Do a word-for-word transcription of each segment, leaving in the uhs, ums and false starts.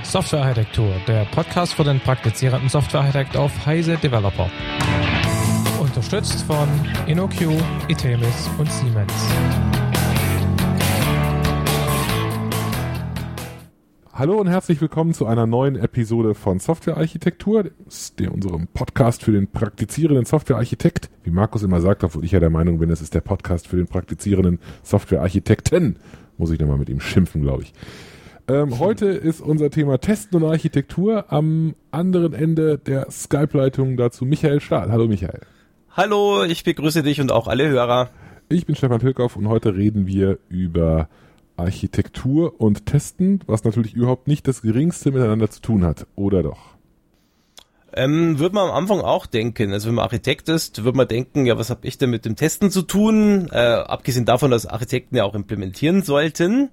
Softwarearchitektur, der Podcast für den praktizierenden Softwarearchitekt auf Heise Developer. Unterstützt von InnoQ, Itemis und Siemens. Hallo und herzlich willkommen zu einer neuen Episode von Softwarearchitektur, der unserem Podcast für den praktizierenden Softwarearchitekt. Wie Markus immer sagt, obwohl ich ja der Meinung bin, es ist der Podcast für den praktizierenden Softwarearchitekten. Muss ich nochmal mit ihm schimpfen, glaube ich. Ähm, heute ist unser Thema Testen und Architektur. Am anderen Ende der Skype-Leitung dazu Michael Stahl. Hallo Michael. Hallo, ich begrüße dich und auch alle Hörer. Ich bin Stefan Tilkoff und heute reden wir über Architektur und Testen, was natürlich überhaupt nicht das Geringste miteinander zu tun hat, oder doch? Ähm, würde man am Anfang auch denken, also wenn man Architekt ist, würde man denken, ja, was habe ich denn mit dem Testen zu tun? Äh, abgesehen davon, dass Architekten ja auch implementieren sollten.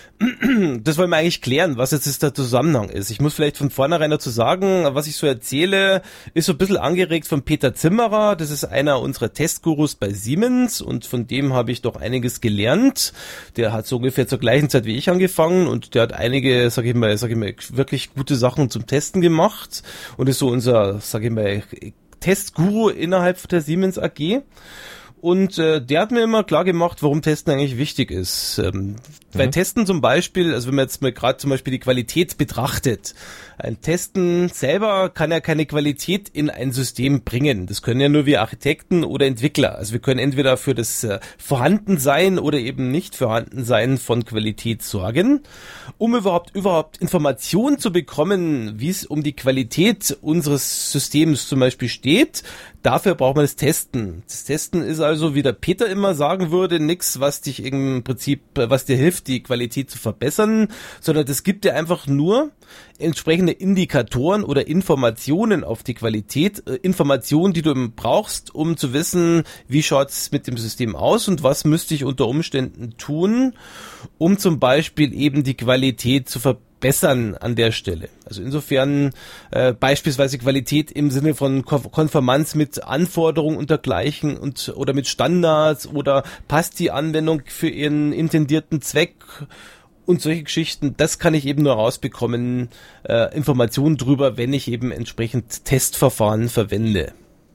Das wollen wir eigentlich klären, was jetzt ist der Zusammenhang ist. Ich muss vielleicht von vornherein dazu sagen, was ich so erzähle, ist so ein bisschen angeregt von Peter Zimmerer. Das ist einer unserer Testgurus bei Siemens und von dem habe ich doch einiges gelernt. Der hat so ungefähr zur gleichen Zeit wie ich angefangen und der hat einige, sag ich mal, sag ich mal, wirklich gute Sachen zum Testen gemacht und ist so unser, sag ich mal, Testguru innerhalb der Siemens A G. Und äh, der hat mir immer klar gemacht, warum Testen eigentlich wichtig ist. Ähm, mhm. Bei Testen zum Beispiel, also wenn man jetzt mal gerade zum Beispiel die Qualität betrachtet, ein Testen selber kann ja keine Qualität in ein System bringen. Das können ja nur wir Architekten oder Entwickler. Also wir können entweder für das äh, Vorhandensein oder eben nicht Vorhandensein von Qualität sorgen. Um überhaupt überhaupt Informationen zu bekommen, wie es um die Qualität unseres Systems zum Beispiel steht, dafür braucht man das Testen. Das Testen ist also, wie der Peter immer sagen würde, nichts, was dich im Prinzip, was dir hilft, die Qualität zu verbessern, sondern das gibt dir einfach nur entsprechende Indikatoren oder Informationen auf die Qualität, äh, Informationen, die du eben brauchst, um zu wissen, wie schaut's mit dem System aus und was müsste ich unter Umständen tun, um zum Beispiel eben die Qualität zu verbessern. Bessern an der Stelle. Also insofern äh, beispielsweise Qualität im Sinne von Konformanz mit Anforderungen und dergleichen und oder mit Standards oder passt die Anwendung für ihren intendierten Zweck und solche Geschichten. Das kann ich eben nur rausbekommen, äh, Informationen drüber, wenn ich eben entsprechend Testverfahren verwende.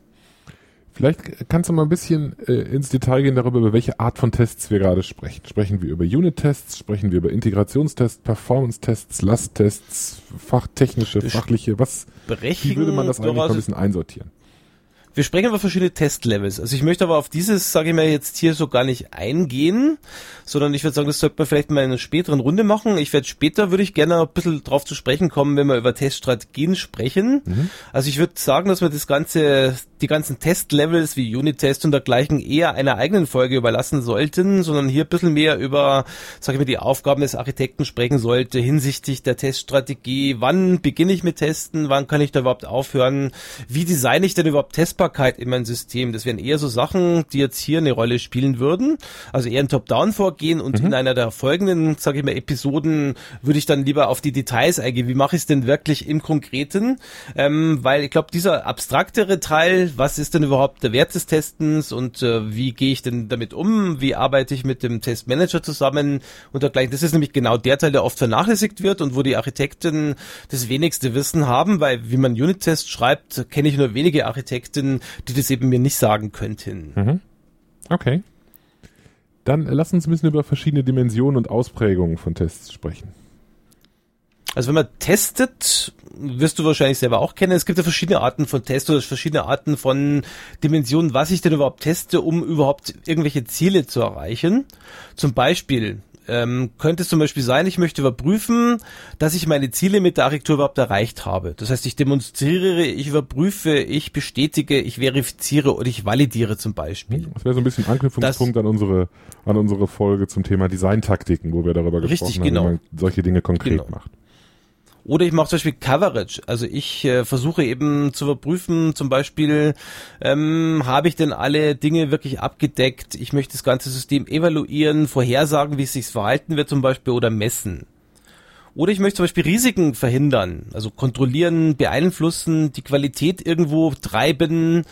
Vielleicht kannst du mal ein bisschen äh, ins Detail gehen darüber, über welche Art von Tests wir gerade sprechen. Sprechen wir über Unit-Tests, sprechen wir über Integrationstests, Performance-Tests, Last-Tests, fachtechnische, fachliche, was, wie würde man das eigentlich mal ein bisschen einsortieren? Wir sprechen über verschiedene Testlevels. Also ich möchte aber auf dieses, sage ich mal, jetzt hier so gar nicht eingehen, sondern ich würde sagen, das sollte man vielleicht mal in einer späteren Runde machen. Ich werde später, würde ich gerne ein bisschen drauf zu sprechen kommen, wenn wir über Teststrategien sprechen. Mhm. Also ich würde sagen, dass wir das Ganze, die ganzen Testlevels wie Unit-Test und dergleichen eher einer eigenen Folge überlassen sollten, sondern hier ein bisschen mehr über, sage ich mal, die Aufgaben des Architekten sprechen sollte hinsichtlich der Teststrategie. Wann beginne ich mit Testen? Wann kann ich da überhaupt aufhören? Wie designe ich denn überhaupt Testbarkeit in mein System? Das wären eher so Sachen, die jetzt hier eine Rolle spielen würden. Also eher ein Top-Down-Vorgehen und mhm. in einer der folgenden, sage ich mal, Episoden würde ich dann lieber auf die Details eingehen. Wie mache ich es denn wirklich im Konkreten? Ähm, weil ich glaube, dieser abstraktere Teil, was ist denn überhaupt der Wert des Testens und äh, wie gehe ich denn damit um? Wie arbeite ich mit dem Testmanager zusammen und dergleichen? Das ist nämlich genau der Teil, der oft vernachlässigt wird und wo die Architekten das wenigste Wissen haben, weil wie man Unit-Tests schreibt, kenne ich nur wenige Architekten, die das eben mir nicht sagen könnten. Mhm. Okay. Dann lass uns ein bisschen über verschiedene Dimensionen und Ausprägungen von Tests sprechen. Also wenn man testet, wirst du wahrscheinlich selber auch kennen, es gibt ja verschiedene Arten von Tests oder verschiedene Arten von Dimensionen, was ich denn überhaupt teste, um überhaupt irgendwelche Ziele zu erreichen. Zum Beispiel ähm, könnte es zum Beispiel sein, ich möchte überprüfen, dass ich meine Ziele mit der Architektur überhaupt erreicht habe. Das heißt, ich demonstriere, ich überprüfe, ich bestätige, ich verifiziere oder ich validiere zum Beispiel. Das wäre so ein bisschen Anknüpfungspunkt das, an unsere an unsere Folge zum Thema Designtaktiken, wo wir darüber gesprochen richtig, haben, genau. wie man solche Dinge konkret genau. macht. Oder ich mache zum Beispiel Coverage. Also ich äh, versuche eben zu überprüfen, zum Beispiel, ähm, habe ich denn alle Dinge wirklich abgedeckt? Ich möchte das ganze System evaluieren, vorhersagen, wie es sich verhalten wird zum Beispiel oder messen. Oder ich möchte zum Beispiel Risiken verhindern, also kontrollieren, beeinflussen, die Qualität irgendwo treiben,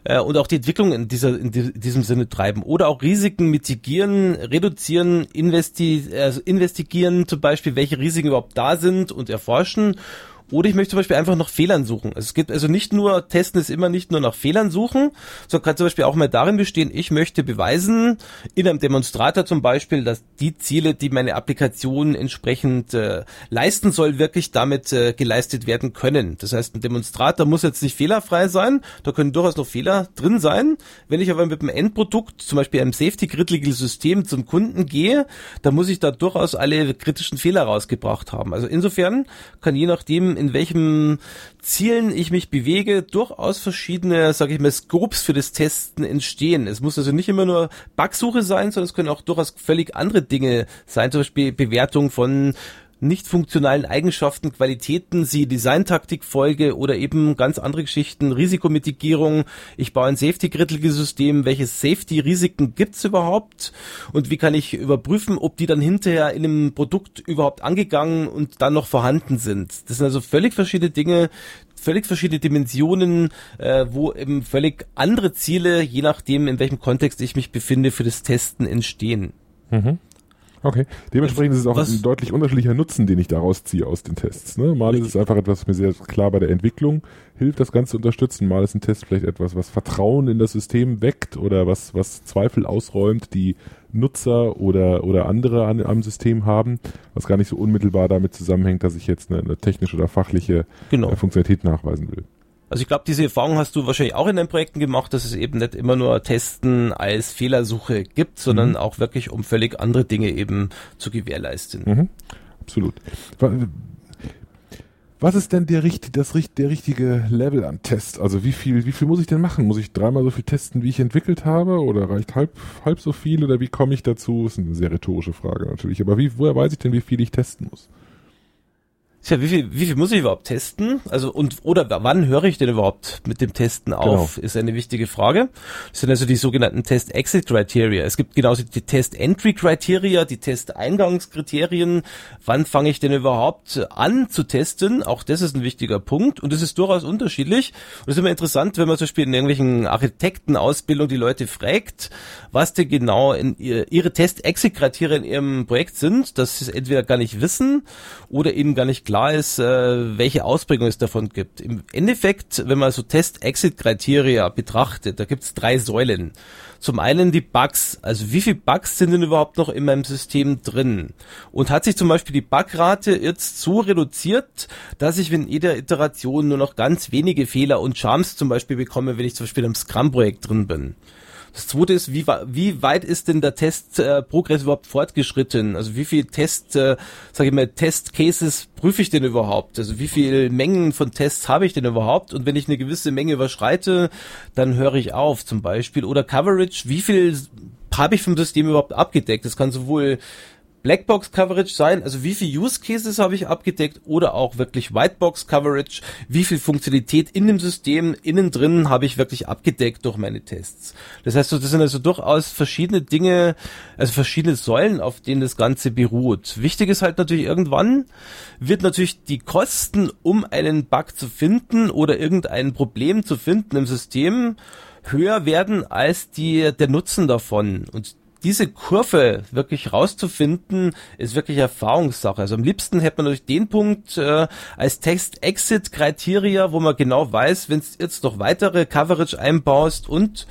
äh, und auch die Entwicklung in dieser in, die, in diesem Sinne treiben oder auch Risiken mitigieren, reduzieren, investi also investigieren zum Beispiel, welche Risiken überhaupt da sind und erforschen. Oder ich möchte zum Beispiel einfach nach Fehlern suchen. Es geht also nicht nur, Testen ist immer nicht nur nach Fehlern suchen, sondern kann zum Beispiel auch mal darin bestehen, ich möchte beweisen, in einem Demonstrator zum Beispiel, dass die Ziele, die meine Applikation entsprechend äh, leisten soll, wirklich damit äh, geleistet werden können. Das heißt, ein Demonstrator muss jetzt nicht fehlerfrei sein, da können durchaus noch Fehler drin sein. Wenn ich aber mit dem Endprodukt, zum Beispiel einem Safety-Critical-System zum Kunden gehe, dann muss ich da durchaus alle kritischen Fehler rausgebracht haben. Also insofern kann je nachdem, in welchen Zielen ich mich bewege, durchaus verschiedene, sage ich mal, Scopes für das Testen entstehen. Es muss also nicht immer nur Bugsuche sein, sondern es können auch durchaus völlig andere Dinge sein, zum Beispiel Bewertung von nicht funktionalen Eigenschaften, Qualitäten, sie Designtaktikfolge oder eben ganz andere Geschichten, Risikomitigierung. Ich baue ein Safety-Critical-System. Welche Safety-Risiken gibt's überhaupt? Und wie kann ich überprüfen, ob die dann hinterher in einem Produkt überhaupt angegangen und dann noch vorhanden sind? Das sind also völlig verschiedene Dinge, völlig verschiedene Dimensionen, äh, wo eben völlig andere Ziele, je nachdem, in welchem Kontext ich mich befinde, für das Testen entstehen. Mhm. Okay, dementsprechend ist es auch Was? ein deutlich unterschiedlicher Nutzen, den ich daraus ziehe aus den Tests. Ne? Mal ist es einfach etwas, was mir sehr klar bei der Entwicklung hilft, das Ganze zu unterstützen. Mal ist ein Test vielleicht etwas, was Vertrauen in das System weckt oder was, was Zweifel ausräumt, die Nutzer oder, oder andere an, am System haben, was gar nicht so unmittelbar damit zusammenhängt, dass ich jetzt eine, eine technische oder fachliche genau. äh, Funktionalität nachweisen will. Also ich glaube, diese Erfahrung hast du wahrscheinlich auch in deinen Projekten gemacht, dass es eben nicht immer nur Testen als Fehlersuche gibt, sondern mhm. auch wirklich um völlig andere Dinge eben zu gewährleisten. Mhm. Absolut. Was ist denn der, das, der richtige Level an Test? Also wie viel, wie viel muss ich denn machen? Muss ich dreimal so viel testen, wie ich entwickelt habe? Oder reicht halb, halb so viel? Oder wie komme ich dazu? Das ist eine sehr rhetorische Frage natürlich. Aber wie, woher weiß ich denn, wie viel ich testen muss? Tja, wie viel, wie viel muss ich überhaupt testen? Also, und, oder wann höre ich denn überhaupt mit dem Testen auf? Genau. Ist eine wichtige Frage. Das sind also die sogenannten Test-Exit-Criteria. Es gibt genauso die Test-Entry-Criteria, die Test-Eingangskriterien. Wann fange ich denn überhaupt an zu testen? Auch das ist ein wichtiger Punkt. Und das ist durchaus unterschiedlich. Und es ist immer interessant, wenn man zum Beispiel in irgendwelchen Architektenausbildungen die Leute fragt, was denn genau in ihr, ihre Test-Exit-Kriterien in ihrem Projekt sind, dass sie es entweder gar nicht wissen oder ihnen gar nicht klar ist, äh, welche Ausprägung es davon gibt. Im Endeffekt, wenn man so Test-Exit-Kriteria betrachtet, da gibt es drei Säulen. Zum einen die Bugs, also wie viele Bugs sind denn überhaupt noch in meinem System drin? Und hat sich zum Beispiel die Bugrate jetzt so reduziert, dass ich in jeder Iteration nur noch ganz wenige Fehler und Charms zum Beispiel bekomme, wenn ich zum Beispiel im Scrum-Projekt drin bin? Das zweite ist, wie, wie weit ist denn der Test-Progress äh, überhaupt fortgeschritten? Also wie viel Test, äh, sage ich mal, Test-Cases prüfe ich denn überhaupt? Also wie viel Mengen von Tests habe ich denn überhaupt? Und wenn ich eine gewisse Menge überschreite, dann höre ich auf zum Beispiel. Oder Coverage, wie viel habe ich vom System überhaupt abgedeckt? Das kann sowohl Blackbox-Coverage sein, also wie viel Use Cases habe ich abgedeckt oder auch wirklich Whitebox-Coverage, wie viel Funktionalität in dem System innen drin habe ich wirklich abgedeckt durch meine Tests. Das heißt, das sind also durchaus verschiedene Dinge, also verschiedene Säulen, auf denen das Ganze beruht. Wichtig ist halt natürlich, irgendwann wird natürlich die Kosten, um einen Bug zu finden oder irgendein Problem zu finden im System, höher werden als die, der Nutzen davon. Und diese Kurve wirklich rauszufinden, ist wirklich Erfahrungssache. Also am liebsten hätte man natürlich den Punkt äh, als Test-Exit-Kriteria, wo man genau weiß, wenn du jetzt noch weitere Coverage einbaust und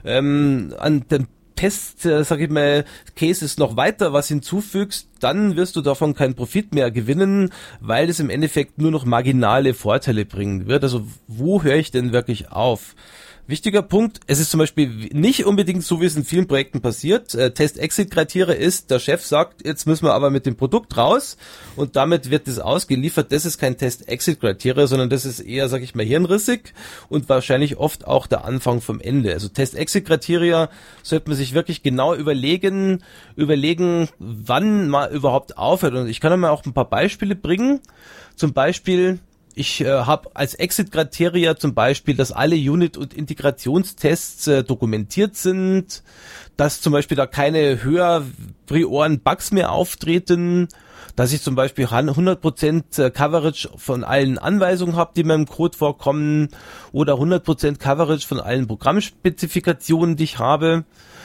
ähm, an den Test, äh, sag ich mal, Cases noch weiter was hinzufügst, dann wirst du davon keinen Profit mehr gewinnen, weil es im Endeffekt nur noch marginale Vorteile bringen wird. Also wo höre ich denn wirklich auf? Wichtiger Punkt, es ist zum Beispiel nicht unbedingt so, wie es in vielen Projekten passiert. Äh, Test-Exit-Kriteria ist, der Chef sagt, jetzt müssen wir aber mit dem Produkt raus und damit wird das ausgeliefert. Das ist kein Test-Exit-Kriteria, sondern das ist eher, sag ich mal, hirnrissig und wahrscheinlich oft auch der Anfang vom Ende. Also Test-Exit-Kriteria sollte man sich wirklich genau überlegen, überlegen, wann man überhaupt aufhört. Und ich kann einmal auch ein paar Beispiele bringen. Zum Beispiel, Ich äh, habe als Exit-Kriteria zum Beispiel, dass alle Unit- und Integrationstests äh, dokumentiert sind, dass zum Beispiel da keine höher prioren Bugs mehr auftreten, dass ich zum Beispiel hundert Prozent Coverage von allen Anweisungen habe, die mir im Code vorkommen, oder hundert Prozent Coverage von allen Programmspezifikationen, die ich habe.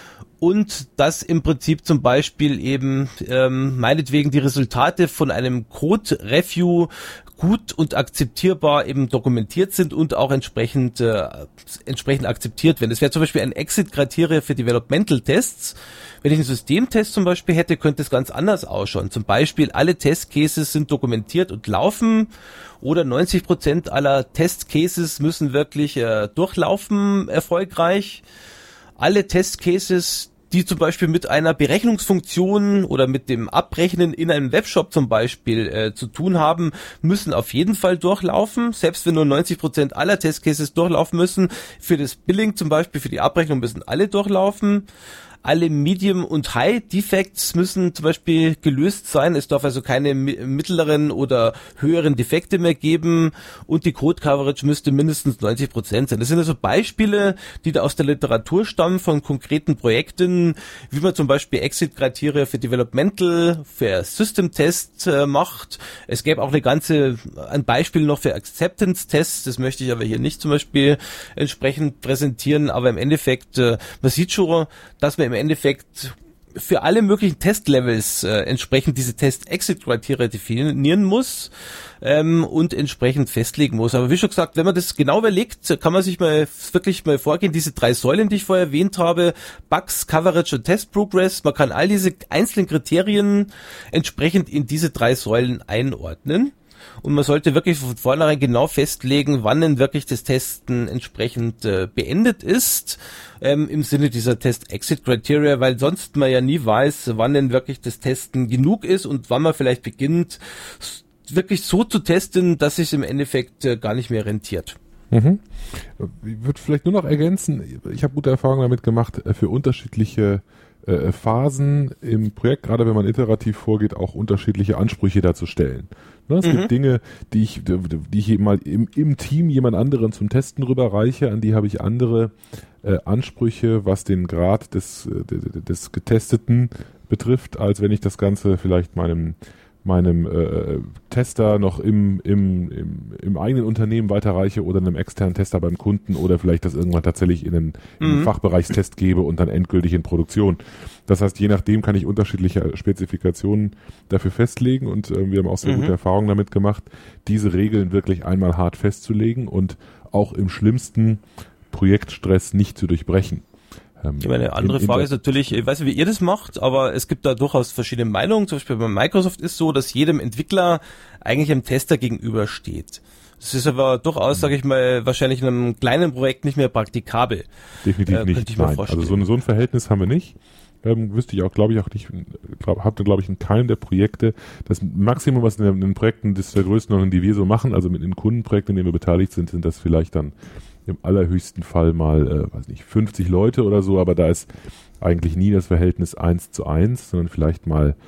Und dass im Prinzip zum Beispiel eben ähm, meinetwegen die Resultate von einem Code-Review gut und akzeptierbar eben dokumentiert sind und auch entsprechend äh, entsprechend akzeptiert werden. Das wäre zum Beispiel ein Exit-Kriteria für Developmental-Tests. Wenn ich einen Systemtest zum Beispiel hätte, könnte es ganz anders ausschauen. Zum Beispiel alle Testcases sind dokumentiert und laufen, oder neunzig Prozent aller Testcases müssen wirklich äh, durchlaufen erfolgreich. Alle Testcases, die zum Beispiel mit einer Berechnungsfunktion oder mit dem Abrechnen in einem Webshop zum Beispiel äh, zu tun haben, müssen auf jeden Fall durchlaufen. Selbst wenn nur neunzig Prozent aller Testcases durchlaufen müssen, für das Billing zum Beispiel, für die Abrechnung müssen alle durchlaufen. Alle Medium- und High-Defects müssen zum Beispiel gelöst sein. Es darf also keine mittleren oder höheren Defekte mehr geben, und die Code-Coverage müsste mindestens neunzig Prozent sein. Das sind also Beispiele, die da aus der Literatur stammen von konkreten Projekten, wie man zum Beispiel Exit-Kriterien für Developmental, für System-Test äh, macht. Es gäbe auch eine ganze, ein Beispiel noch für Acceptance-Tests. Das möchte ich aber hier nicht zum Beispiel entsprechend präsentieren. Aber im Endeffekt, äh, man sieht schon, dass man im Endeffekt für alle möglichen Testlevels äh, entsprechend diese Test-Exit-Kriterien definieren muss ähm, und entsprechend festlegen muss. Aber wie schon gesagt, wenn man das genau überlegt, kann man sich mal wirklich mal vorgehen, diese drei Säulen, die ich vorher erwähnt habe, Bugs, Coverage und Test Progress, man kann all diese einzelnen Kriterien entsprechend in diese drei Säulen einordnen. Und man sollte wirklich von vornherein genau festlegen, wann denn wirklich das Testen entsprechend äh, beendet ist, ähm, im Sinne dieser Test-Exit-Criteria, weil sonst man ja nie weiß, wann denn wirklich das Testen genug ist und wann man vielleicht beginnt, wirklich so zu testen, dass es im Endeffekt äh, gar nicht mehr rentiert. Mhm. Ich würde vielleicht nur noch ergänzen, ich habe gute Erfahrungen damit gemacht, für unterschiedliche äh, Phasen im Projekt, gerade wenn man iterativ vorgeht, auch unterschiedliche Ansprüche dazu stellen. Ne, es mhm. gibt Dinge, die ich, die ich mal im, im Team jemand anderen zum Testen rüberreiche, an die habe ich andere äh, Ansprüche, was den Grad des, des, des Getesteten betrifft, als wenn ich das Ganze vielleicht meinem meinem äh, Tester noch im, im, im, im eigenen Unternehmen weiterreiche oder einem externen Tester beim Kunden oder vielleicht das irgendwann tatsächlich in einen, in einen mhm. Fachbereichstest gebe und dann endgültig in Produktion. Das heißt, je nachdem kann ich unterschiedliche Spezifikationen dafür festlegen, und äh, wir haben auch sehr mhm. gute Erfahrungen damit gemacht, diese Regeln wirklich einmal hart festzulegen und auch im schlimmsten Projektstress nicht zu durchbrechen. Ich meine, eine andere Frage ist natürlich, ich weiß nicht, wie ihr das macht, aber es gibt da durchaus verschiedene Meinungen. Zum Beispiel bei Microsoft ist so, dass jedem Entwickler eigentlich einem Tester gegenübersteht. Das ist aber durchaus, sage ich mal, wahrscheinlich in einem kleinen Projekt nicht mehr praktikabel. Definitiv äh, nicht, nein. Also so ein, so ein Verhältnis haben wir nicht. Ähm, wüsste ich auch, glaube ich, auch nicht, glaub, habt ihr, glaube ich, in keinem der Projekte. Das Maximum, was in den, in den Projekten das der Größenordnung, die wir so machen, also mit den Kundenprojekten, in denen wir beteiligt sind, sind das vielleicht dann im allerhöchsten Fall mal, äh, weiß nicht, fünfzig Leute oder so, aber da ist eigentlich nie das Verhältnis eins zu eins, sondern vielleicht mal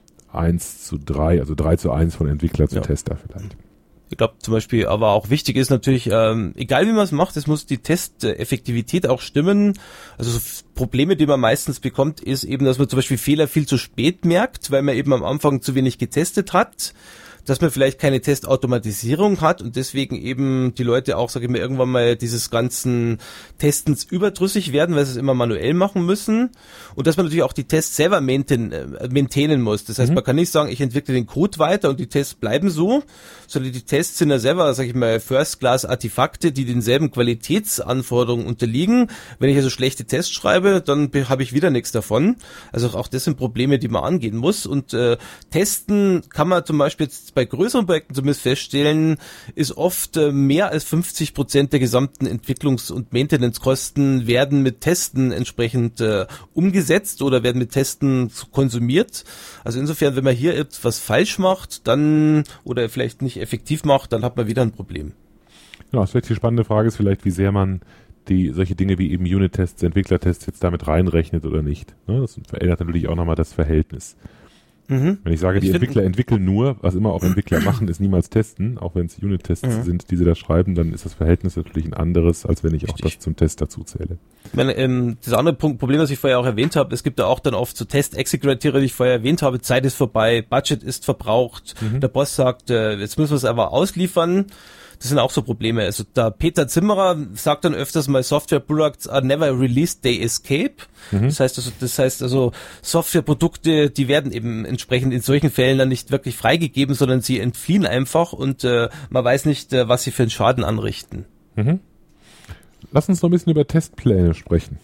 eins zu drei, also drei zu eins von Entwickler zu ja. Tester vielleicht. Ich glaube zum Beispiel, aber auch wichtig ist natürlich, ähm, egal wie man es macht, es muss die Testeffektivität auch stimmen. Also so Probleme, die man meistens bekommt, ist eben, dass man zum Beispiel Fehler viel zu spät merkt, weil man eben am Anfang zu wenig getestet hat, dass man vielleicht keine Testautomatisierung hat und deswegen eben die Leute auch, sage ich mal, irgendwann mal dieses ganzen Testens überdrüssig werden, weil sie es immer manuell machen müssen, und dass man natürlich auch die Tests selber maintain, äh, maintainen muss. Das heißt, mhm. man kann nicht sagen, ich entwickle den Code weiter und die Tests bleiben so, sondern die Tests sind ja selber, sage ich mal, First-Class-Artefakte, die denselben Qualitätsanforderungen unterliegen. Wenn ich also schlechte Tests schreibe, dann habe ich wieder nichts davon. Also auch das sind Probleme, die man angehen muss, und äh, testen kann man zum Beispiel jetzt bei größeren Projekten zumindest feststellen, ist oft äh, mehr als fünfzig Prozent der gesamten Entwicklungs- und Maintenance-Kosten werden mit Testen entsprechend äh, umgesetzt oder werden mit Testen konsumiert. Also insofern, wenn man hier etwas falsch macht, dann oder vielleicht nicht effektiv macht, dann hat man wieder ein Problem. Ja, das vielleicht die spannende Frage ist vielleicht, wie sehr man die solche Dinge wie eben Unit-Tests, Entwicklertests jetzt damit reinrechnet oder nicht. Ne? Das verändert natürlich auch nochmal das Verhältnis. Mhm. Wenn ich sage, die ich Entwickler entwickeln nur, was immer auch Entwickler machen, ist niemals testen, auch wenn es Unit-Tests mhm. sind, die sie da schreiben, dann ist das Verhältnis natürlich ein anderes, als wenn ich Richtig. auch das zum Test dazu zähle. Ich meine, ähm, das andere Punkt, Problem, was ich vorher auch erwähnt habe, es gibt da auch dann oft so Test-Execute-Kriterien, die ich vorher erwähnt habe, Zeit ist vorbei, Budget ist verbraucht, mhm. der Boss sagt, äh, jetzt müssen wir es aber ausliefern. Das sind auch so Probleme. Also der Peter Zimmerer sagt dann öfters mal, Software Products are never released, they escape. Mhm. Das heißt also, das heißt also, Softwareprodukte, die werden eben entsprechend in solchen Fällen dann nicht wirklich freigegeben, sondern sie entfliehen einfach und äh, man weiß nicht, äh, was sie für einen Schaden anrichten. Mhm. Lass uns noch ein bisschen über Testpläne sprechen.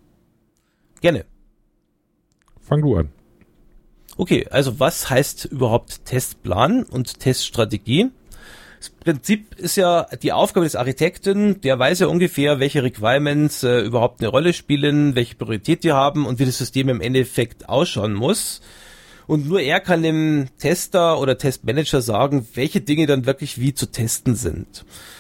Gerne. Fang du an. Okay, also was heißt überhaupt Testplan und Teststrategie? Das Prinzip ist ja die Aufgabe des Architekten, der weiß ja ungefähr, welche Requirements äh, überhaupt eine Rolle spielen, welche Priorität die haben und wie das System im Endeffekt ausschauen muss. Und nur er kann dem Tester oder Testmanager sagen, welche Dinge dann wirklich wie zu testen sind.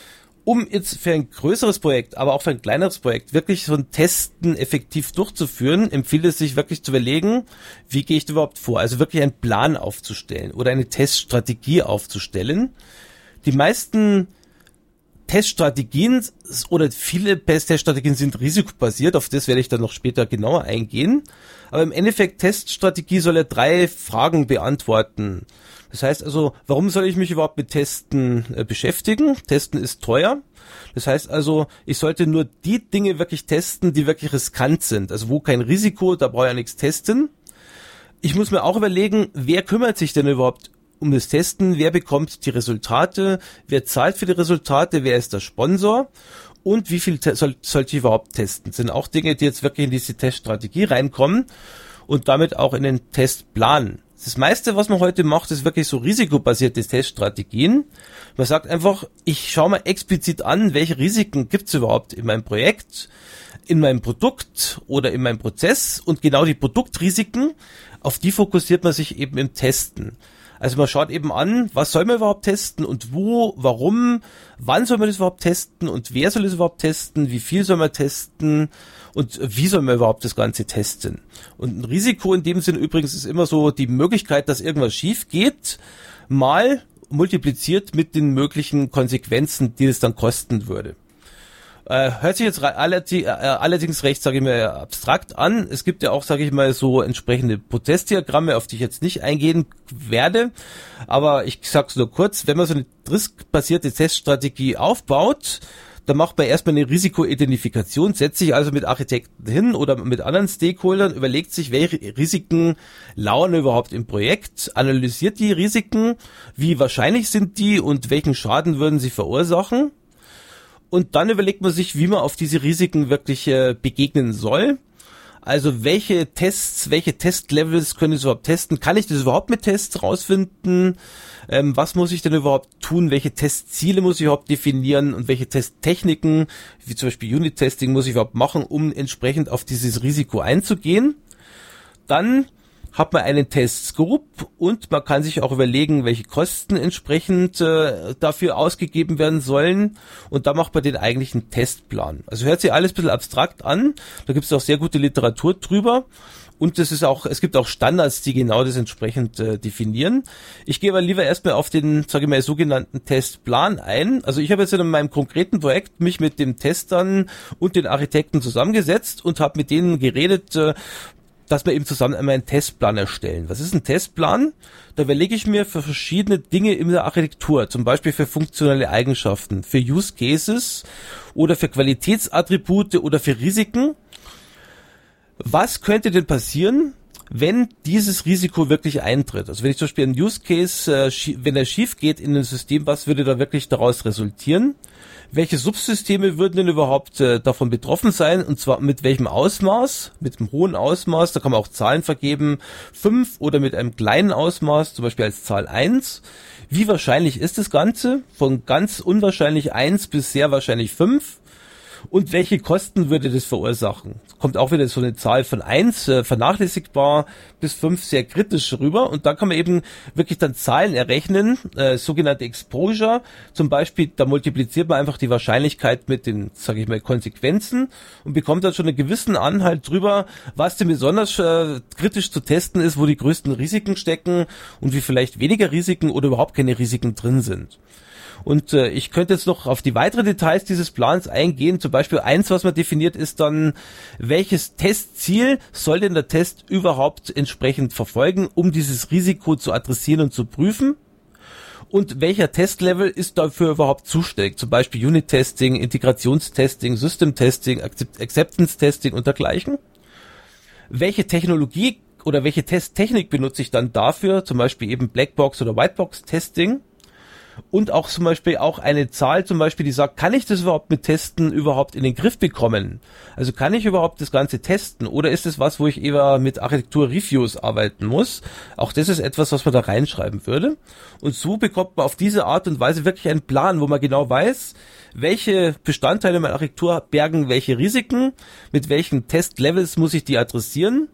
Um jetzt für ein größeres Projekt, aber auch für ein kleineres Projekt wirklich so ein Testen effektiv durchzuführen, empfiehlt es sich wirklich zu überlegen, wie gehe ich da überhaupt vor? Also wirklich einen Plan aufzustellen oder eine Teststrategie aufzustellen. Die meisten Teststrategien oder viele Teststrategien sind risikobasiert, auf das werde ich dann noch später genauer eingehen. Aber im Endeffekt, Teststrategie soll ja drei Fragen beantworten. Das heißt also, warum soll ich mich überhaupt mit Testen äh, beschäftigen? Testen ist teuer. Das heißt also, ich sollte nur die Dinge wirklich testen, die wirklich riskant sind. Also wo kein Risiko, da brauche ich ja nichts testen. Ich muss mir auch überlegen, wer kümmert sich denn überhaupt um das Testen, wer bekommt die Resultate, wer zahlt für die Resultate, wer ist der Sponsor und wie viel te- soll, sollte ich überhaupt testen. Das sind auch Dinge, die jetzt wirklich in diese Teststrategie reinkommen und damit auch in den Testplan. Das meiste, was man heute macht, ist wirklich so risikobasierte Teststrategien. Man sagt einfach, ich schaue mal explizit an, welche Risiken gibt es überhaupt in meinem Projekt, in meinem Produkt oder in meinem Prozess und genau die Produktrisiken, auf die fokussiert man sich eben im Testen. Also man schaut eben an, was soll man überhaupt testen und wo, warum, wann soll man das überhaupt testen und wer soll das überhaupt testen, wie viel soll man testen und wie soll man überhaupt das Ganze testen. Und ein Risiko in dem Sinn übrigens ist immer so die Möglichkeit, dass irgendwas schief geht, mal multipliziert mit den möglichen Konsequenzen, die es dann kosten würde. Äh, hört sich jetzt allerdings recht, sage ich mal, abstrakt an. Es gibt ja auch, sage ich mal, so entsprechende Prozessdiagramme, auf die ich jetzt nicht eingehen werde. Aber ich sag's nur kurz, wenn man so eine riskbasierte Teststrategie aufbaut, dann macht man erstmal eine Risikoidentifikation, setzt sich also mit Architekten hin oder mit anderen Stakeholdern, überlegt sich, welche Risiken lauern überhaupt im Projekt, analysiert die Risiken, wie wahrscheinlich sind die und welchen Schaden würden sie verursachen. Und dann überlegt man sich, wie man auf diese Risiken wirklich äh, begegnen soll. Also welche Tests, welche Testlevels können ich überhaupt testen? Kann ich das überhaupt mit Tests rausfinden? Ähm, was muss ich denn überhaupt tun? Welche Testziele muss ich überhaupt definieren? Und welche Testtechniken, wie zum Beispiel Unit-Testing, muss ich überhaupt machen, um entsprechend auf dieses Risiko einzugehen? Dann hat man einen Testscope und man kann sich auch überlegen, welche Kosten entsprechend äh, dafür ausgegeben werden sollen und da macht man den eigentlichen Testplan. Also hört sich alles ein bisschen abstrakt an, da gibt es auch sehr gute Literatur drüber und das ist auch, es gibt auch Standards, die genau das entsprechend äh, definieren. Ich gehe aber lieber erstmal auf den, sage ich mal, sogenannten Testplan ein. Also ich habe jetzt in meinem konkreten Projekt mich mit den Testern und den Architekten zusammengesetzt und habe mit denen geredet, äh, dass wir eben zusammen einmal einen Testplan erstellen. Was ist ein Testplan? Da überlege ich mir für verschiedene Dinge in der Architektur, zum Beispiel für funktionelle Eigenschaften, für Use Cases oder für Qualitätsattribute oder für Risiken. Was könnte denn passieren, wenn dieses Risiko wirklich eintritt? Also wenn ich zum Beispiel einen Use Case, äh, wenn er schief geht in einem System, was würde da wirklich daraus resultieren? Welche Subsysteme würden denn überhaupt äh, davon betroffen sein und zwar mit welchem Ausmaß, mit einem hohen Ausmaß, da kann man auch Zahlen vergeben, fünf oder mit einem kleinen Ausmaß, zum Beispiel als Zahl eins. Wie wahrscheinlich ist das Ganze? Von ganz unwahrscheinlich eins bis sehr wahrscheinlich fünf. Und welche Kosten würde das verursachen? Kommt auch wieder so eine Zahl von eins, äh, vernachlässigbar, bis fünf sehr kritisch rüber. Und da kann man eben wirklich dann Zahlen errechnen, äh, sogenannte Exposure. Zum Beispiel, da multipliziert man einfach die Wahrscheinlichkeit mit den, sage ich mal, Konsequenzen und bekommt dann schon einen gewissen Anhalt drüber, was denn besonders äh, kritisch zu testen ist, wo die größten Risiken stecken und wie vielleicht weniger Risiken oder überhaupt keine Risiken drin sind. Und äh, ich könnte jetzt noch auf die weiteren Details dieses Plans eingehen. Zum Beispiel eins, was man definiert, ist dann, welches Testziel soll denn der Test überhaupt entsprechend verfolgen, um dieses Risiko zu adressieren und zu prüfen? Und welcher Testlevel ist dafür überhaupt zuständig? Zum Beispiel Unit-Testing, Integrationstesting, System-Testing, Acceptance-Testing und dergleichen. Welche Technologie oder welche Testtechnik benutze ich dann dafür? Zum Beispiel eben Blackbox- oder Whitebox-Testing. Und auch zum Beispiel auch eine Zahl zum Beispiel, die sagt, kann ich das überhaupt mit Testen überhaupt in den Griff bekommen? Also kann ich überhaupt das Ganze testen? Oder ist es was, wo ich eher mit Architektur-Reviews arbeiten muss? Auch das ist etwas, was man da reinschreiben würde. Und so bekommt man auf diese Art und Weise wirklich einen Plan, wo man genau weiß, welche Bestandteile meiner Architektur bergen welche Risiken, mit welchen Testlevels muss ich die adressieren.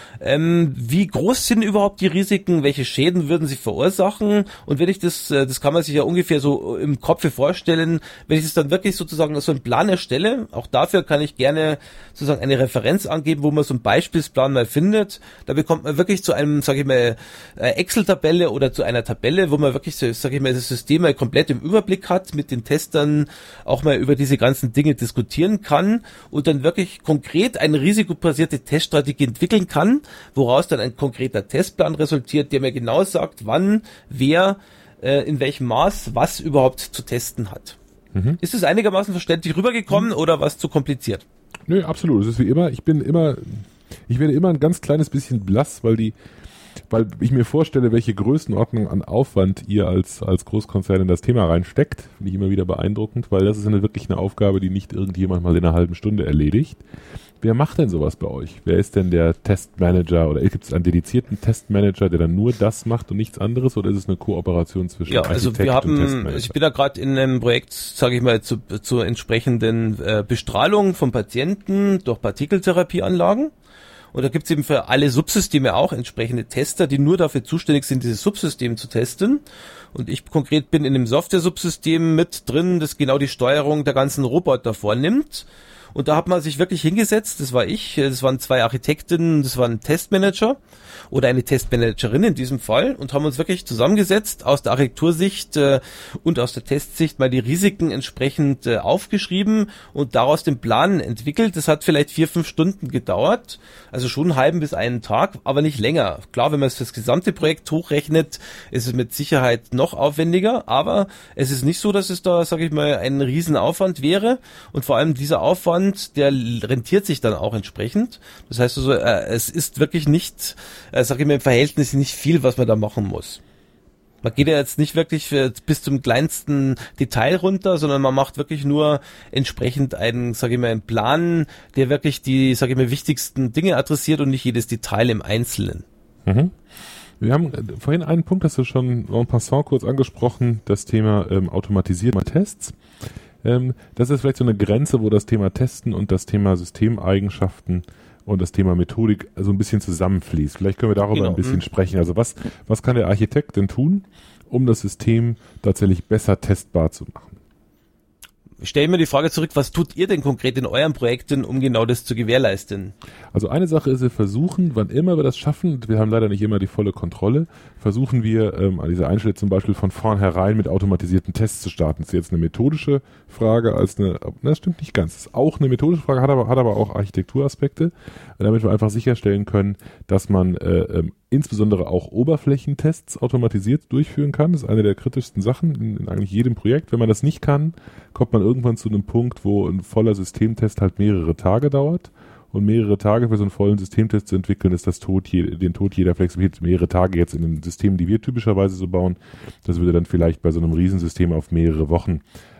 Ähm, wie groß sind überhaupt die Risiken? Welche Schäden würden sie verursachen? Und wenn ich das, das kann man sich ja ungefähr so im Kopf vorstellen, wenn ich das dann wirklich sozusagen so einen Plan erstelle, auch dafür kann ich gerne sozusagen eine Referenz angeben, wo man so einen Beispielsplan mal findet. Da bekommt man wirklich zu einem, sage ich mal, Excel-Tabelle oder zu einer Tabelle, wo man wirklich, sage ich mal, das System mal komplett im Überblick hat, mit den Testern auch mal über diese ganzen Dinge diskutieren kann und dann wirklich konkret eine risikobasierte Teststrategie entwickeln kann, woraus dann ein konkreter Testplan resultiert, der mir genau sagt, wann, wer, äh, in welchem Maß was überhaupt zu testen hat. Mhm. Ist es einigermaßen verständlich rübergekommen mhm. oder was zu kompliziert? Nö, absolut. Es ist wie immer, ich bin immer, ich werde immer ein ganz kleines bisschen blass, weil die, weil ich mir vorstelle, welche Größenordnung an Aufwand ihr als, als Großkonzern in das Thema reinsteckt. Finde ich immer wieder beeindruckend, weil das ist eine, wirklich eine Aufgabe, die nicht irgendjemand mal in einer halben Stunde erledigt. Wer macht denn sowas bei euch? Wer ist denn der Testmanager oder gibt es einen dedizierten Testmanager, der dann nur das macht und nichts anderes oder ist es eine Kooperation zwischen ja, also Architekt wir haben, und Testmanager? Ich bin da gerade in einem Projekt, sage ich mal, zu, zur entsprechenden äh, Bestrahlung von Patienten durch Partikeltherapieanlagen. Und da gibt's eben für alle Subsysteme auch entsprechende Tester, die nur dafür zuständig sind, dieses Subsystem zu testen. Und ich konkret bin in dem Software-Subsystem mit drin, das genau die Steuerung der ganzen Roboter vornimmt. Und da hat man sich wirklich hingesetzt, das war ich, das waren zwei Architekten, das war ein Testmanager oder eine Testmanagerin in diesem Fall und haben uns wirklich zusammengesetzt, aus der Architektursicht äh, und aus der Testsicht mal die Risiken entsprechend äh, aufgeschrieben und daraus den Plan entwickelt. Das hat vielleicht vier, fünf Stunden gedauert, also schon einen halben bis einen Tag, aber nicht länger. Klar, wenn man es für das gesamte Projekt hochrechnet, ist es mit Sicherheit noch aufwendiger, aber es ist nicht so, dass es da, sage ich mal, ein Riesenaufwand wäre und vor allem dieser Aufwand, der rentiert sich dann auch entsprechend. Das heißt also, äh, es ist wirklich nicht, äh, sag ich mal, im Verhältnis nicht viel, was man da machen muss. Man geht ja jetzt nicht wirklich bis zum kleinsten Detail runter, sondern man macht wirklich nur entsprechend einen, sag ich mal, einen Plan, der wirklich die, sag ich mal, wichtigsten Dinge adressiert und nicht jedes Detail im Einzelnen. Mhm. Wir haben vorhin einen Punkt, hast du schon en passant kurz angesprochen, das Thema ähm, automatisierte Tests. Ähm, das ist vielleicht so eine Grenze, wo das Thema Testen und das Thema Systemeigenschaften und das Thema Methodik so ein bisschen zusammenfließt. Vielleicht können wir darüber genau. ein bisschen mhm. sprechen. Also was, was kann der Architekt denn tun, um das System tatsächlich besser testbar zu machen? Ich stelle mir die Frage zurück, was tut ihr denn konkret in euren Projekten, um genau das zu gewährleisten? Also eine Sache ist, wir versuchen, wann immer wir das schaffen, wir haben leider nicht immer die volle Kontrolle, versuchen wir ähm, an dieser Einstellung zum Beispiel von vornherein mit automatisierten Tests zu starten. Das ist jetzt eine methodische Frage als eine, das stimmt nicht ganz, das ist auch eine methodische Frage, hat aber, hat aber auch Architekturaspekte, damit wir einfach sicherstellen können, dass man äh, ähm, insbesondere auch Oberflächentests automatisiert durchführen kann. Das ist eine der kritischsten Sachen in, in eigentlich jedem Projekt. Wenn man das nicht kann, kommt man irgendwann zu einem Punkt, wo ein voller Systemtest halt mehrere Tage dauert. Und mehrere Tage für so einen vollen Systemtest zu entwickeln, ist das Tod je, den Tod jeder Flexibilität. Mehrere Tage jetzt in den Systemen, die wir typischerweise so bauen, das würde dann vielleicht bei so einem Riesensystem auf mehrere Wochen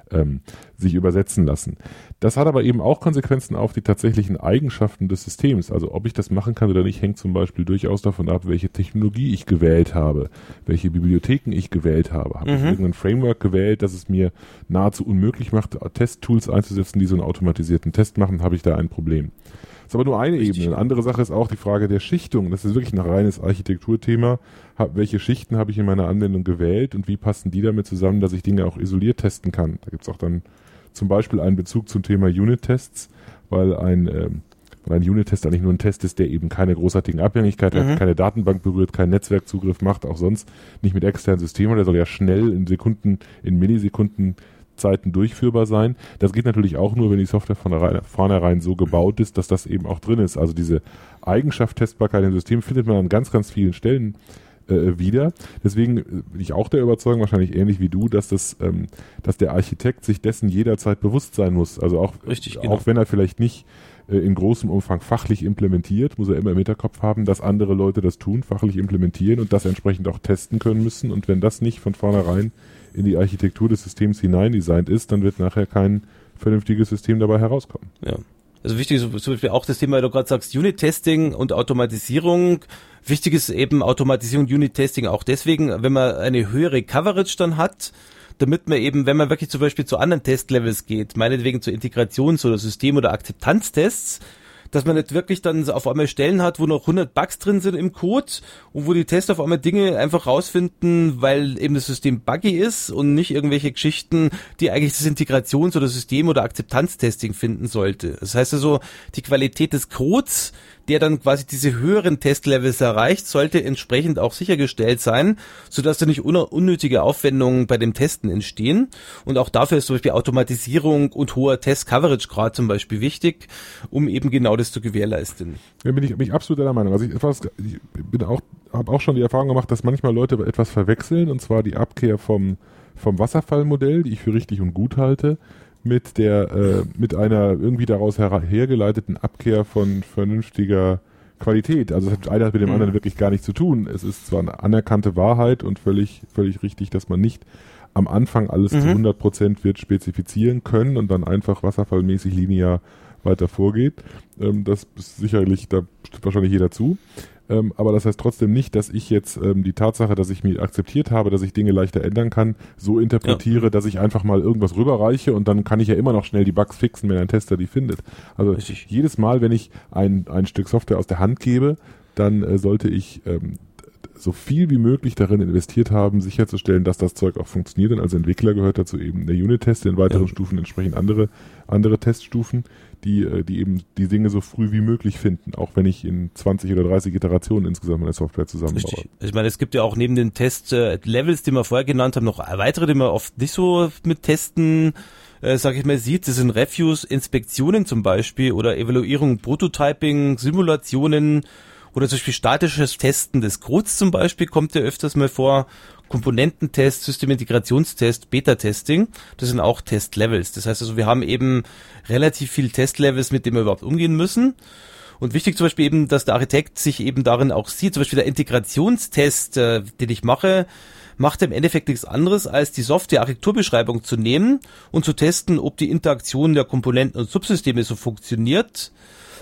ähm, sich übersetzen lassen. Das hat aber eben auch Konsequenzen auf die tatsächlichen Eigenschaften des Systems. Also ob ich das machen kann oder nicht, hängt zum Beispiel durchaus davon ab, welche Technologie ich gewählt habe, welche Bibliotheken ich gewählt habe. Habe mhm. ich irgendein Framework gewählt, das es mir nahezu unmöglich macht, Testtools einzusetzen, die so einen automatisierten Test machen, habe ich da ein Problem. Das ist aber nur eine Richtig. Ebene. Eine andere Sache ist auch die Frage der Schichtung. Das ist wirklich ein reines Architekturthema. Hab, welche Schichten habe ich in meiner Anwendung gewählt und wie passen die damit zusammen, dass ich Dinge auch isoliert testen kann? Da gibt es auch dann zum Beispiel einen Bezug zum Thema Unit-Tests, weil ein, ähm, weil ein Unit-Test eigentlich nur ein Test ist, der eben keine großartigen Abhängigkeiten mhm. hat, keine Datenbank berührt, keinen Netzwerkzugriff macht, auch sonst nicht mit externen Systemen. Der soll ja schnell in Sekunden, in Millisekunden Zeiten durchführbar sein. Das geht natürlich auch nur, wenn die Software von vornherein so gebaut ist, dass das eben auch drin ist. Also diese Eigenschaft Testbarkeit im System findet man an ganz, ganz vielen Stellen äh, wieder. Deswegen bin ich auch der Überzeugung, wahrscheinlich ähnlich wie du, dass das, ähm, dass der Architekt sich dessen jederzeit bewusst sein muss. Also auch, Richtig, genau. auch wenn er vielleicht nicht äh, in großem Umfang fachlich implementiert, muss er immer im Hinterkopf haben, dass andere Leute das tun, fachlich implementieren und das entsprechend auch testen können müssen. Und wenn das nicht von vornherein in die Architektur des Systems hineindesignt ist, dann wird nachher kein vernünftiges System dabei herauskommen. Ja. Also wichtig ist zum Beispiel auch das Thema, weil du gerade sagst, Unit-Testing und Automatisierung. Wichtig ist eben Automatisierung und Unit-Testing auch deswegen, wenn man eine höhere Coverage dann hat, damit man eben, wenn man wirklich zum Beispiel zu anderen Testlevels geht, meinetwegen zu Integrations- oder System- oder Akzeptanztests, dass man nicht wirklich dann auf einmal Stellen hat, wo noch hundert Bugs drin sind im Code und wo die Tester auf einmal Dinge einfach rausfinden, weil eben das System buggy ist und nicht irgendwelche Geschichten, die eigentlich das Integrations- oder System- oder Akzeptanztesting finden sollte. Das heißt also, die Qualität des Codes, der dann quasi diese höheren Testlevels erreicht, sollte entsprechend auch sichergestellt sein, sodass da nicht un- unnötige Aufwendungen bei dem Testen entstehen. Und auch dafür ist zum Beispiel Automatisierung und hoher Test-Coverage-Grad zum Beispiel wichtig, um eben genau das zu gewährleisten. Ja, bin ich, bin ich absolut deiner Meinung. Also ich, etwas, ich bin auch, habe auch schon die Erfahrung gemacht, dass manchmal Leute etwas verwechseln, und zwar die Abkehr vom, vom Wasserfallmodell, die ich für richtig und gut halte, mit der äh, mit einer irgendwie daraus her- hergeleiteten Abkehr von vernünftiger Qualität. Also es hat einer mit dem anderen wirklich gar nichts zu tun. Es ist zwar eine anerkannte Wahrheit und völlig völlig richtig, dass man nicht am Anfang alles mhm. zu hundert Prozent wird spezifizieren können und dann einfach wasserfallmäßig linear weiter vorgeht. Ähm, das ist sicherlich, da stimmt wahrscheinlich jeder zu. Ähm, aber das heißt trotzdem nicht, dass ich jetzt ähm, die Tatsache, dass ich mir akzeptiert habe, dass ich Dinge leichter ändern kann, so interpretiere, ja. dass ich einfach mal irgendwas rüberreiche und dann kann ich ja immer noch schnell die Bugs fixen, wenn ein Tester die findet. Also Richtig. Jedes Mal, wenn ich ein, ein Stück Software aus der Hand gebe, dann äh, sollte ich ähm, so viel wie möglich darin investiert haben, sicherzustellen, dass das Zeug auch funktioniert. Und als Entwickler gehört dazu eben der Unit-Test, in weiteren ja. Stufen entsprechend andere, andere Teststufen, die, die eben die Dinge so früh wie möglich finden, auch wenn ich in zwanzig oder dreißig Iterationen insgesamt meine Software zusammenbaue. Richtig. Ich meine, es gibt ja auch neben den Test-Levels, die wir vorher genannt haben, noch weitere, die man oft nicht so mit Testen, äh, sag ich mal, sieht. Das sind Reviews, Inspektionen zum Beispiel oder Evaluierung, Prototyping, Simulationen oder zum Beispiel statisches Testen des Codes zum Beispiel kommt ja öfters mal vor. Komponententest, Systemintegrationstest, Beta-Testing, das sind auch Testlevels. Das heißt also, wir haben eben relativ viel Testlevels, mit denen wir überhaupt umgehen müssen. Und wichtig zum Beispiel eben, dass der Architekt sich eben darin auch sieht, zum Beispiel der Integrationstest, äh, den ich mache, macht im Endeffekt nichts anderes, als die Software-Architekturbeschreibung zu nehmen und zu testen, ob die Interaktion der Komponenten und Subsysteme so funktioniert,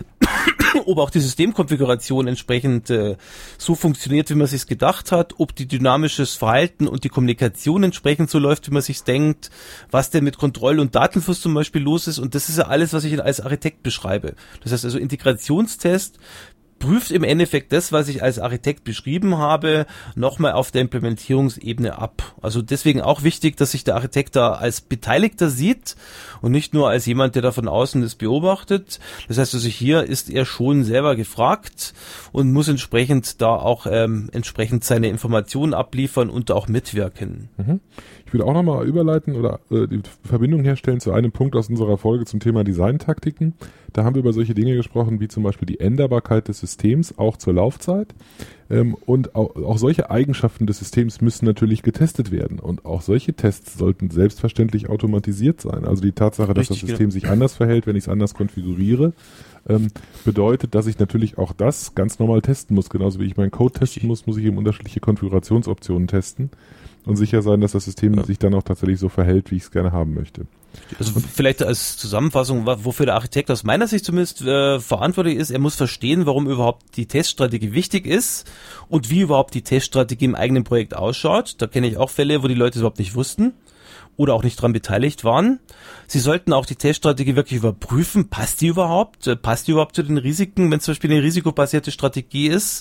ob auch die Systemkonfiguration entsprechend äh, so funktioniert, wie man sich's gedacht hat, ob die dynamisches Verhalten und die Kommunikation entsprechend so läuft, wie man sich's denkt, was denn mit Kontroll- und Datenfluss zum Beispiel los ist, und das ist ja alles, was ich als Architekt beschreibe. Das heißt also, Integrationstest prüft im Endeffekt das, was ich als Architekt beschrieben habe, nochmal auf der Implementierungsebene ab. Also deswegen auch wichtig, dass sich der Architekt da als Beteiligter sieht und nicht nur als jemand, der da von außen das beobachtet. Das heißt also, hier ist er schon selber gefragt und muss entsprechend da auch ähm, entsprechend seine Informationen abliefern und auch mitwirken. Mhm. Ich will auch nochmal überleiten oder äh, die Verbindung herstellen zu einem Punkt aus unserer Folge zum Thema Designtaktiken. Da haben wir über solche Dinge gesprochen, wie zum Beispiel die Änderbarkeit des Systems, auch zur Laufzeit. Ähm, und auch, auch solche Eigenschaften des Systems müssen natürlich getestet werden. Und auch solche Tests sollten selbstverständlich automatisiert sein. Also die Tatsache, dass Richtig, das System ja. sich anders verhält, wenn ich es anders konfiguriere, ähm, bedeutet, dass ich natürlich auch das ganz normal testen muss. Genauso wie ich meinen Code testen muss, muss ich eben unterschiedliche Konfigurationsoptionen testen. und sicher sein, dass das System ja. sich dann auch tatsächlich so verhält, wie ich es gerne haben möchte. Also und vielleicht als Zusammenfassung, wofür der Architekt aus meiner Sicht zumindest äh, verantwortlich ist, er muss verstehen, warum überhaupt die Teststrategie wichtig ist und wie überhaupt die Teststrategie im eigenen Projekt ausschaut. Da kenne ich auch Fälle, wo die Leute es überhaupt nicht wussten oder auch nicht dran beteiligt waren. Sie sollten auch die Teststrategie wirklich überprüfen, passt die überhaupt? Passt die überhaupt zu den Risiken, wenn es zum Beispiel eine risikobasierte Strategie ist?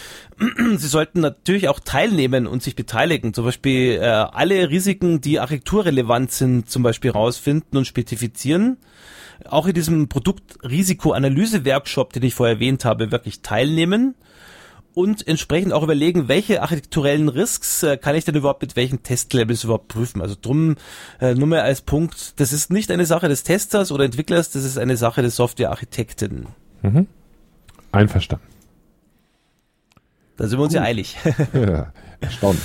Sie sollten natürlich auch teilnehmen und sich beteiligen, zum Beispiel äh, alle Risiken, die architekturrelevant sind, zum Beispiel rausfinden und spezifizieren. Auch in diesem Produktrisikoanalyse-Workshop, den ich vorher erwähnt habe, wirklich teilnehmen und entsprechend auch überlegen, welche architekturellen Risks äh, kann ich denn überhaupt mit welchen Testlabels überhaupt prüfen. Also drum äh, nur mehr als Punkt, das ist nicht eine Sache des Testers oder Entwicklers, das ist eine Sache des Softwarearchitekten. Mhm. Einverstanden. Da sind wir uns gut. ja eilig. Ja, erstaunlich.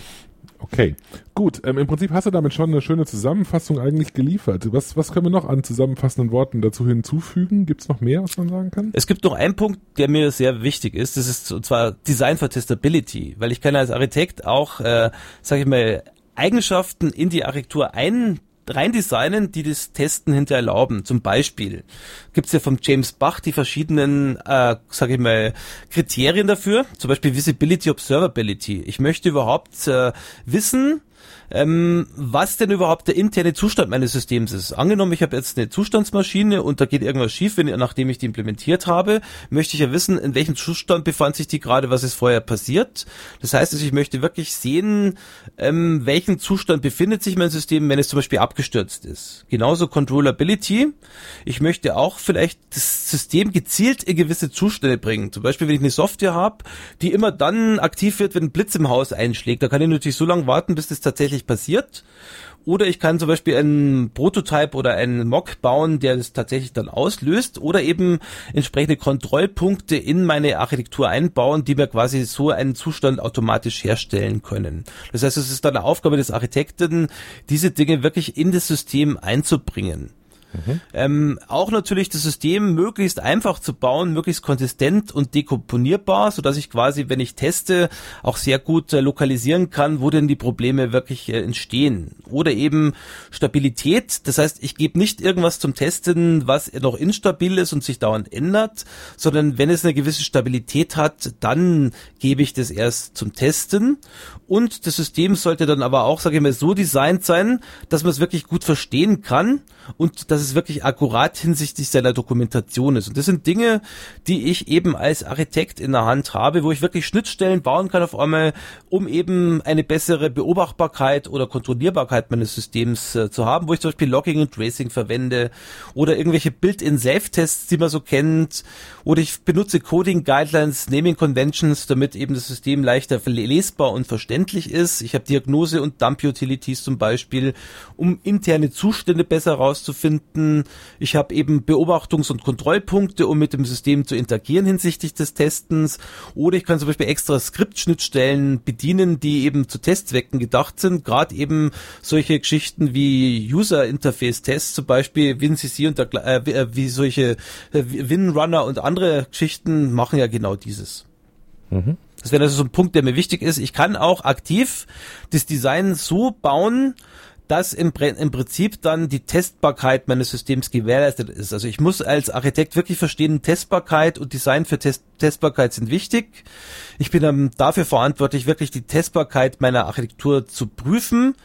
Okay, gut. Ähm, im Prinzip hast du damit schon eine schöne Zusammenfassung eigentlich geliefert. Was, was können wir noch an zusammenfassenden Worten dazu hinzufügen? Gibt es noch mehr, was man sagen kann? Es gibt noch einen Punkt, der mir sehr wichtig ist. Das ist und zwar Design for Testability, weil ich kann als Architekt auch, äh, sage ich mal, Eigenschaften in die Architektur ein rein designen, die das Testen hinterher erlauben. Zum Beispiel gibt's ja vom James Bach die verschiedenen, äh, sage ich mal, Kriterien dafür. Zum Beispiel Visibility, Observability. Ich möchte überhaupt äh, wissen, ähm, was denn überhaupt der interne Zustand meines Systems ist. Angenommen, ich habe jetzt eine Zustandsmaschine und da geht irgendwas schief, wenn, nachdem ich die implementiert habe, möchte ich ja wissen, in welchem Zustand befand sich die gerade, was ist vorher passiert. Das heißt, also ich möchte wirklich sehen, ähm, welchen Zustand befindet sich mein System, wenn es zum Beispiel abgestürzt ist. Genauso Controllability. Ich möchte auch vielleicht das System gezielt in gewisse Zustände bringen. Zum Beispiel, wenn ich eine Software habe, die immer dann aktiv wird, wenn ein Blitz im Haus einschlägt. Da kann ich natürlich so lange warten, bis das tatsächlich passiert. Oder ich kann zum Beispiel einen Prototype oder einen Mock bauen, der das tatsächlich dann auslöst, oder eben entsprechende Kontrollpunkte in meine Architektur einbauen, die mir quasi so einen Zustand automatisch herstellen können. Das heißt, es ist dann eine Aufgabe des Architekten, diese Dinge wirklich in das System einzubringen. Mhm. Ähm, auch natürlich das System möglichst einfach zu bauen, möglichst konsistent und dekomponierbar, sodass ich quasi, wenn ich teste, auch sehr gut äh, lokalisieren kann, wo denn die Probleme wirklich äh, entstehen. Oder eben Stabilität, das heißt, ich gebe nicht irgendwas zum Testen, was noch instabil ist und sich dauernd ändert, sondern wenn es eine gewisse Stabilität hat, dann gebe ich das erst zum Testen. Und das System sollte dann aber auch, sage ich mal, so designt sein, dass man es wirklich gut verstehen kann und dass es wirklich akkurat hinsichtlich seiner Dokumentation ist. Und das sind Dinge, die ich eben als Architekt in der Hand habe, wo ich wirklich Schnittstellen bauen kann auf einmal, um eben eine bessere Beobachtbarkeit oder Kontrollierbarkeit meines Systems äh, zu haben, wo ich zum Beispiel Logging und Tracing verwende oder irgendwelche Built-in-Self-Tests, die man so kennt, oder ich benutze Coding-Guidelines, Naming-Conventions, damit eben das System leichter lesbar und verständlich ist. Ich habe Diagnose- und Dump-Utilities zum Beispiel, um interne Zustände besser rauszufinden. Ich habe eben Beobachtungs- und Kontrollpunkte, um mit dem System zu interagieren hinsichtlich des Testens. Oder ich kann zum Beispiel extra Skriptschnittstellen bedienen, die eben zu Testzwecken gedacht sind. Gerade eben solche Geschichten wie User-Interface-Tests zum Beispiel, WinCC und der, äh, wie solche äh, WinRunner und andere Geschichten machen ja genau dieses. Mhm. Das wäre also so ein Punkt, der mir wichtig ist. Ich kann auch aktiv das Design so bauen, dass im, im Prinzip dann die Testbarkeit meines Systems gewährleistet ist. Also ich muss als Architekt wirklich verstehen, Testbarkeit und Design für Test, Testbarkeit sind wichtig. Ich bin dann dafür verantwortlich, wirklich die Testbarkeit meiner Architektur zu prüfen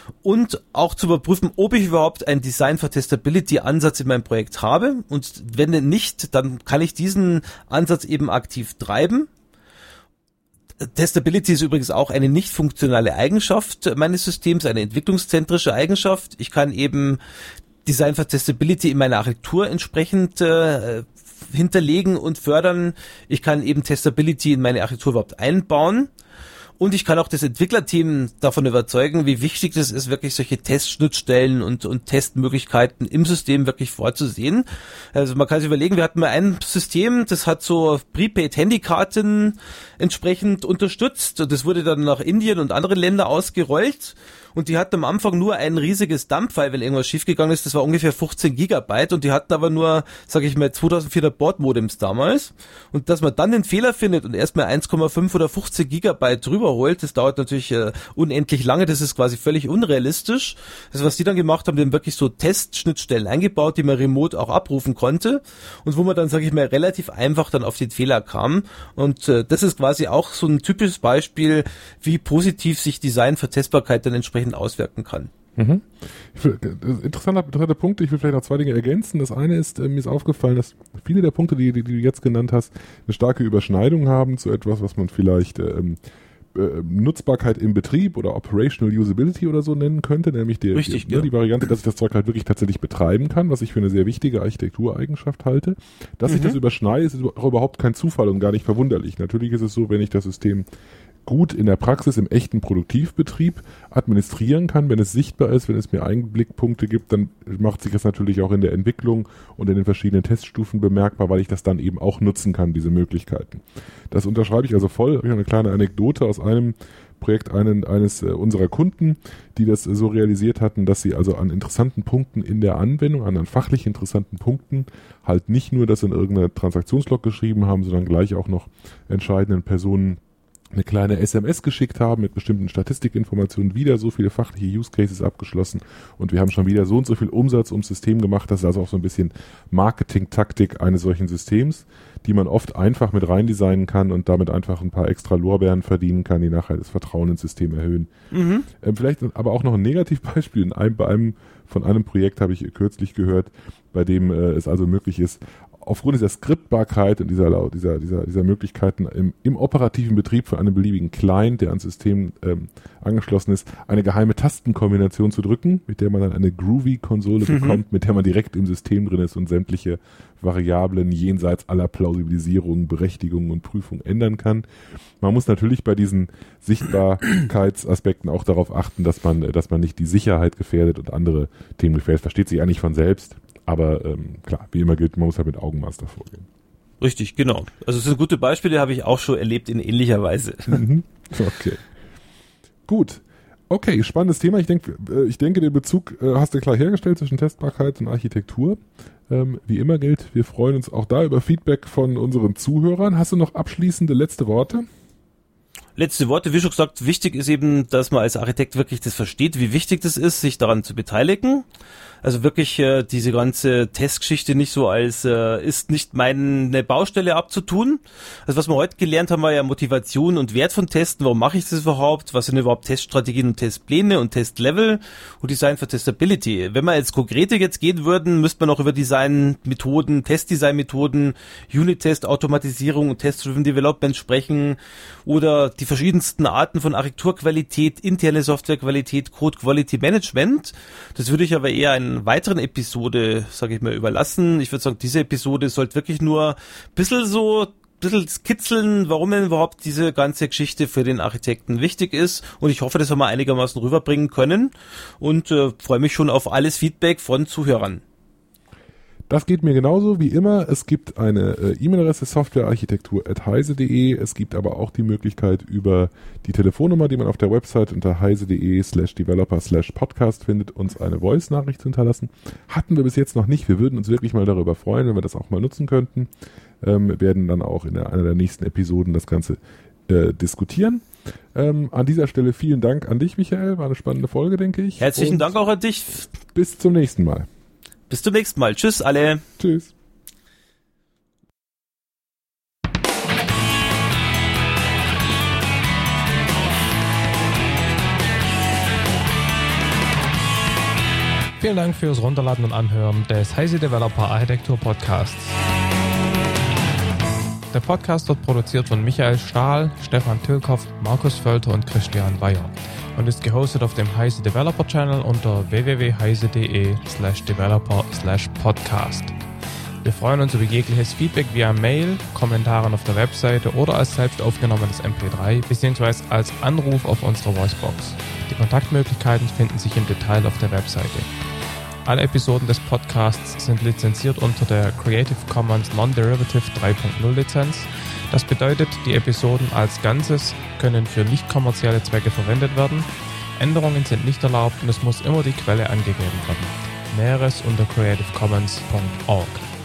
und auch zu überprüfen, ob ich überhaupt einen Design for Testability Ansatz in meinem Projekt habe. Und wenn nicht, dann kann ich diesen Ansatz eben aktiv treiben. Testability ist übrigens auch eine nicht funktionale Eigenschaft meines Systems, eine entwicklungszentrische Eigenschaft. Ich kann eben Design for Testability in meiner Architektur entsprechend äh, hinterlegen und fördern. Ich kann eben Testability in meine Architektur überhaupt einbauen. Und ich kann auch das Entwicklerteam davon überzeugen, wie wichtig es ist, wirklich solche Testschnittstellen und, und Testmöglichkeiten im System wirklich vorzusehen. Also man kann sich überlegen, wir hatten mal ein System, das hat so Prepaid-Handykarten entsprechend unterstützt. Und das wurde dann nach Indien und andere Länder ausgerollt. Und die hatten am Anfang nur ein riesiges Dump-File, wenn irgendwas schiefgegangen ist. Das war ungefähr fünfzehn Gigabyte und die hatten aber nur, sage ich mal, zweitausendvierhundert Bordmodems damals. Und dass man dann den Fehler findet und erstmal eins Komma fünf oder fünfzehn Gigabyte drüber überholt. Das dauert natürlich äh, unendlich lange, das ist quasi völlig unrealistisch. Also was die dann gemacht haben, die haben wirklich so Testschnittstellen eingebaut, die man remote auch abrufen konnte und wo man dann, sage ich mal, relativ einfach dann auf den Fehler kam. Und äh, das ist quasi auch so ein typisches Beispiel, wie positiv sich Design für Testbarkeit dann entsprechend auswirken kann. Mhm. Ich will, interessanter, interessanter Punkt, ich will vielleicht noch zwei Dinge ergänzen. Das eine ist, äh, mir ist aufgefallen, dass viele der Punkte, die, die, die du jetzt genannt hast, eine starke Überschneidung haben zu etwas, was man vielleicht ähm, äh, Nutzbarkeit im Betrieb oder Operational Usability oder so nennen könnte, nämlich die, Richtig, die, ja. ne, die Variante, dass ich das Zeug halt wirklich tatsächlich betreiben kann, was ich für eine sehr wichtige Architektureigenschaft halte. Dass Mhm. sich das überschneidet, ist auch überhaupt kein Zufall und gar nicht verwunderlich. Natürlich ist es so, wenn ich das System gut in der Praxis, im echten Produktivbetrieb administrieren kann, wenn es sichtbar ist, wenn es mir Einblickpunkte gibt, dann macht sich das natürlich auch in der Entwicklung und in den verschiedenen Teststufen bemerkbar, weil ich das dann eben auch nutzen kann, diese Möglichkeiten. Das unterschreibe ich also voll. Ich habe eine kleine Anekdote aus einem Projekt einen, eines äh, unserer Kunden, die das äh, so realisiert hatten, dass sie also an interessanten Punkten in der Anwendung, an, an fachlich interessanten Punkten halt nicht nur das in irgendeiner Transaktionslog geschrieben haben, sondern gleich auch noch entscheidenden Personen eine kleine S M S geschickt haben mit bestimmten Statistikinformationen, wieder so viele fachliche Use Cases abgeschlossen und wir haben schon wieder so und so viel Umsatz ums System gemacht. Das ist also auch so ein bisschen Marketing-Taktik eines solchen Systems, die man oft einfach mit rein designen kann und damit einfach ein paar extra Lorbeeren verdienen kann, die nachher das Vertrauen ins System erhöhen. Mhm. Ähm, vielleicht aber auch noch ein Negativbeispiel. In einem, bei einem, von einem Projekt habe ich kürzlich gehört, bei dem äh, es also möglich ist, aufgrund dieser Skriptbarkeit und dieser, dieser, dieser, dieser Möglichkeiten im, im operativen Betrieb für einen beliebigen Client, der ans System ähm, angeschlossen ist, eine geheime Tastenkombination zu drücken, mit der man dann eine Groovy-Konsole mhm. bekommt, mit der man direkt im System drin ist und sämtliche Variablen jenseits aller Plausibilisierung, Berechtigung und Prüfung ändern kann. Man muss natürlich bei diesen Sichtbarkeitsaspekten auch darauf achten, dass man, dass man nicht die Sicherheit gefährdet und andere Themen gefährdet. Versteht sich eigentlich von selbst. Aber ähm, klar, wie immer gilt, man muss halt mit Augenmaß davor gehen. Richtig, genau. Also es sind gute Beispiele, habe ich auch schon erlebt in ähnlicher Weise. Okay. Gut. Okay, spannendes Thema. Ich denke, ich denke, den Bezug äh, hast du klar hergestellt zwischen Testbarkeit und Architektur. Ähm, wie immer gilt, wir freuen uns auch da über Feedback von unseren Zuhörern. Hast du noch abschließende letzte Worte? Letzte Worte, wie schon gesagt, wichtig ist eben, dass man als Architekt wirklich das versteht, wie wichtig das ist, sich daran zu beteiligen. Also wirklich äh, diese ganze Testgeschichte nicht so als äh, ist nicht meine Baustelle abzutun. Also was wir heute gelernt haben, war ja Motivation und Wert von Testen. Warum mache ich das überhaupt? Was sind überhaupt Teststrategien und Testpläne und Testlevel und Design for Testability? Wenn wir jetzt konkrete jetzt gehen würden, müsste man auch über Designmethoden, Testdesign-Methoden, Unit-Test, Automatisierung und Test-Driven Development sprechen oder die verschiedensten Arten von Architekturqualität, interne Softwarequalität, Code Quality Management. Das würde ich aber eher einer weiteren Episode, sage ich mal, überlassen. Ich würde sagen, diese Episode sollte wirklich nur ein bisschen so, ein bisschen skizzeln, warum denn überhaupt diese ganze Geschichte für den Architekten wichtig ist. Und ich hoffe, das haben wir einigermaßen rüberbringen können und äh, freue mich schon auf alles Feedback von Zuhörern. Das geht mir genauso wie immer. Es gibt eine äh, E-Mail-Adresse softwarearchitektur at heise punkt de. Es gibt aber auch die Möglichkeit über die Telefonnummer, die man auf der Website unter heise punkt de slash developer slash podcast findet, uns eine Voice-Nachricht zu hinterlassen. Hatten wir bis jetzt noch nicht. Wir würden uns wirklich mal darüber freuen, wenn wir das auch mal nutzen könnten. Ähm, wir werden dann auch in der, einer der nächsten Episoden das Ganze äh, diskutieren. Ähm, an dieser Stelle vielen Dank an dich, Michael. War eine spannende Folge, denke ich. Herzlichen Und Dank auch an dich. Bis zum nächsten Mal. Bis zum nächsten Mal. Tschüss alle. Tschüss. Vielen Dank fürs Runterladen und Anhören des Heise Developer Architektur Podcasts. Der Podcast wird produziert von Michael Stahl, Stefan Tilkoff, Markus Völter und Christian Bayer und ist gehostet auf dem Heise Developer Channel unter w w w punkt heise punkt de slash developer slash podcast. Wir freuen uns über jegliches Feedback via Mail, Kommentaren auf der Webseite oder als selbst aufgenommenes M P drei bzw. als Anruf auf unserer Voicebox. Die Kontaktmöglichkeiten finden sich im Detail auf der Webseite. Alle Episoden des Podcasts sind lizenziert unter der Creative Commons Non-Derivative drei Punkt null Lizenz. Das bedeutet, die Episoden als Ganzes können für nicht kommerzielle Zwecke verwendet werden. Änderungen sind nicht erlaubt und es muss immer die Quelle angegeben werden. Näheres unter creative commons punkt org.